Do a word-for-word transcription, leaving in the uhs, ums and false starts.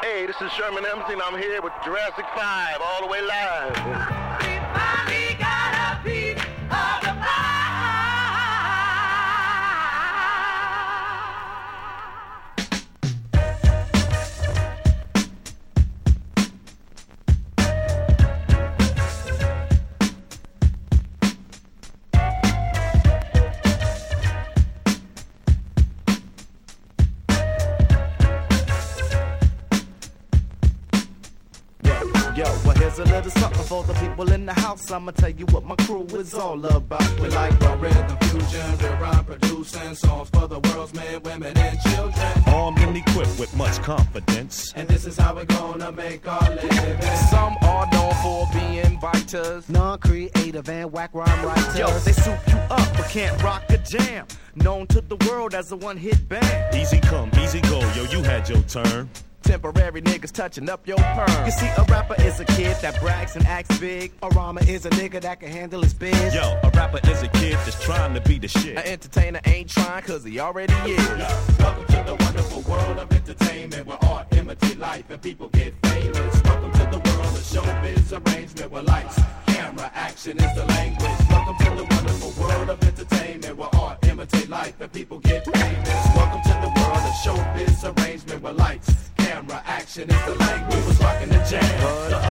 Hey, this is Sherman Emerson. I'm here with Jurassic five, all the way live. We finally got a piece of the pie. Yo, well here's a little something for the people in the house. I'ma tell you what my crew is all about. We like the rhythm fusion, we're rhyme producing songs for the world's men, women, and children. Armed and equipped with much confidence. And this is how we're gonna make our living. Some are known for being biters, non-creative and whack rhyme writers. Yo, they soup you up but can't rock a jam. Known to the world as a one-hit band. Easy come, easy go, yo, you had your turn. Temporary niggas touching up your perm. You see, a rapper is a kid that brags and acts big. A rhymer is a nigga that can handle his biz. Yo, a rapper is a kid that's trying to be the shit. An entertainer ain't trying cause he already is. Welcome to the wonderful world of entertainment, where art imitate life and people get famous. Welcome to the world of showbiz arrangement, where lights, camera, action is the language. Welcome to the wonderful world of entertainment, where art imitate life and people get famous. Welcome to the world of showbiz arrangement, where lights, camera, action is the language. We was rocking the jam.